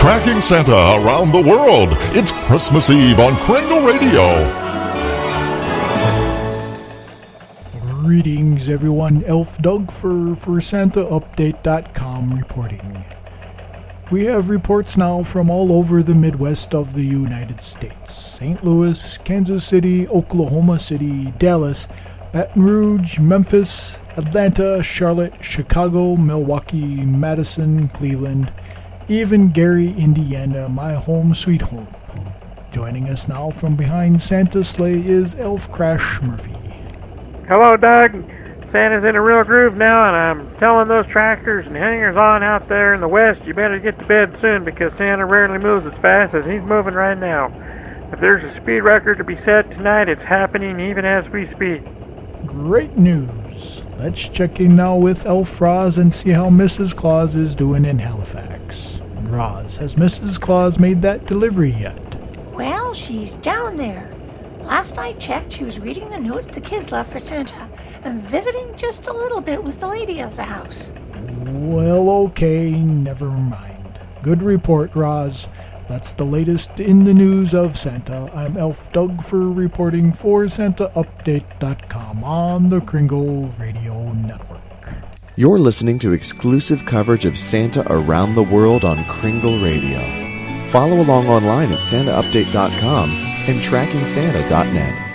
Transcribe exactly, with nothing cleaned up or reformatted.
Tracking Santa around the world. It's Christmas Eve on Kringle Radio. Greetings, everyone. Elf Doug for, for Santa Update dot com reporting. We have reports now from all over the Midwest of the United States. Saint Louis, Kansas City, Oklahoma City, Dallas, Baton Rouge, Memphis, Atlanta, Charlotte, Chicago, Milwaukee, Madison, Cleveland, even Gary, Indiana, my home sweet home. Joining us now from behind Santa's sleigh is Elf Crash Murphy. Hello, Doug. Santa's in a real groove now, and I'm telling those tractors and hangers on out there in the west, you better get to bed soon because Santa rarely moves as fast as he's moving right now. If there's a speed record to be set tonight, it's happening even as we speak. Great news. Let's check in now with Elf Roz and see how Missus Claus is doing in Halifax. Roz, has Missus Claus made that delivery yet? Well, she's down there. Last I checked, she was reading the notes the kids left for Santa and visiting just a little bit with the lady of the house. Well, okay, never mind. Good report, Roz. That's the latest in the news of Santa. I'm Elf Doug for reporting for Santa Update dot com on the Kringle Radio Network. You're listening to exclusive coverage of Santa around the world on Kringle Radio. Follow along online at Santa Update dot com and Tracking Santa dot net.